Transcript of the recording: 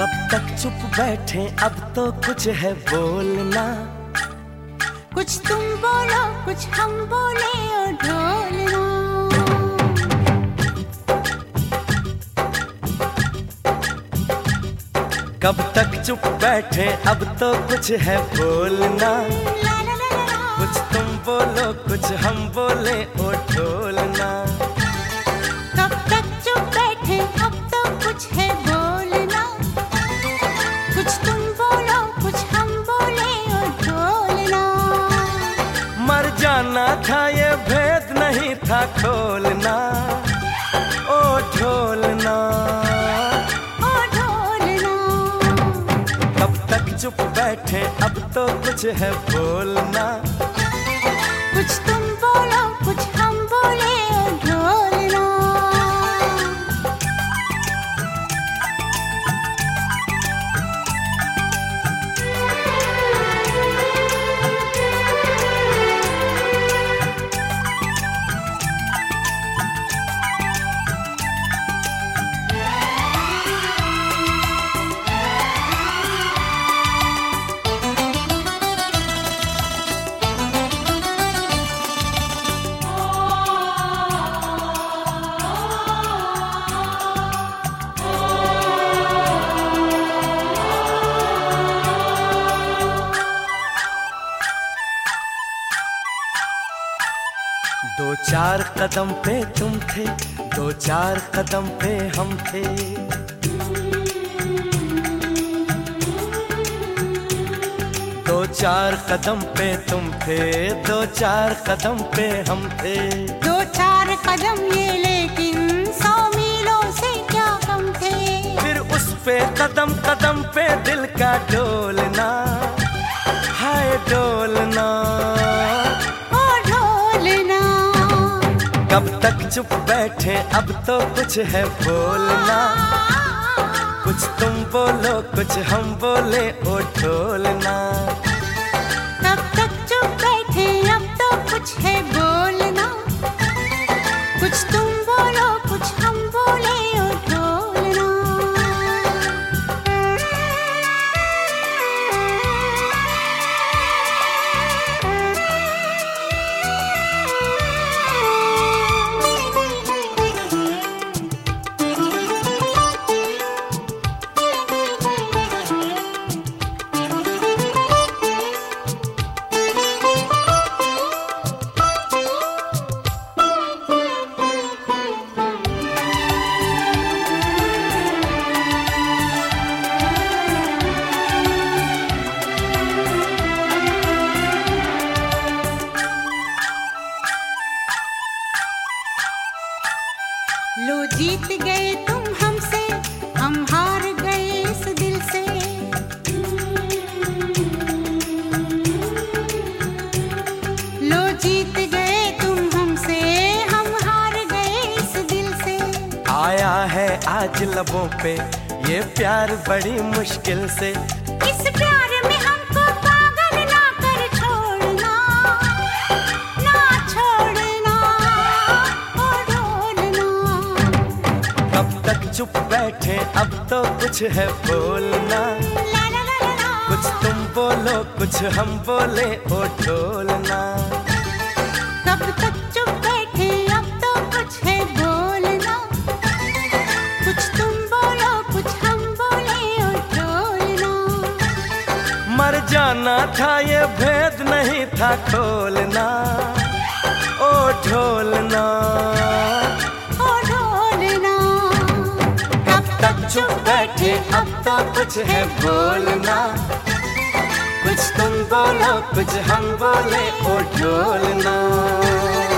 कब तक चुप बैठे, अब तो कुछ है बोलना। कुछ तुम बोलो कुछ हम बोले ओ ढोलना। कब तक चुप बैठे, अब तो कुछ है बोलना। कुछ तुम बोलो कुछ हम बोले ओ ढोलना। कब तक चुप बैठे, अब तो कुछ है बोलना। कुछ तुम बोलो कुछ हम बोले ओ ढोलना। मर जाना था ये भेद नहीं था खोलना ओ ढोलना। ओ ढोलना। कब तक चुप बैठे, अब तो कुछ है बोलना। कुछ तुम बोलो कुछ हम बोले ओ ढोलना। दो चार कदम पे तुम थे, दो चार कदम पे हम थे। दो चार कदम पे तुम थे, दो चार कदम पे हम थे। दो चार कदम ये लेकिन 100 मीलों से क्या कम थे। फिर उस पे कदम कदम पे दिल का डोलना, हाय डोलना। कब तक चुप बैठे, अब तो कुछ है बोलना। कुछ तुम बोलो कुछ हम बोले ओ ढोलना। कब तक चुप बैठे, अब तो कुछ है बोलना। कुछ तुम बोलो कुछ हम बोले ओ ढोलना। लो जीत गए तुम हमसे, हम हार गए इस दिल से। लो जीत गए तुम हमसे, हम हार गए इस दिल से। आया है आज लबों पे ये प्यार बड़ी मुश्किल से। इस प्यार में हमको पागल ना कर छोड़ना, ना छोड़ना ओ ढोलना। कब तक चुप बैठे, अब तो कुछ है बोलना। कुछ तुम बोलो कुछ हम बोले ओ ढोलना। कब तक चुप बैठे, अब तो कुछ है बोलना। कुछ तुम बोलो कुछ हम बोले ओ ढोलना। मर जाना था ये भेद नहीं था खोलना ओ ढोलना। ओ ढोलना। कब तक चुप बैठे, अब तो कुछ है बोलना। कुछ तुम बोलो कुछ हम बोले ओ ढोलना।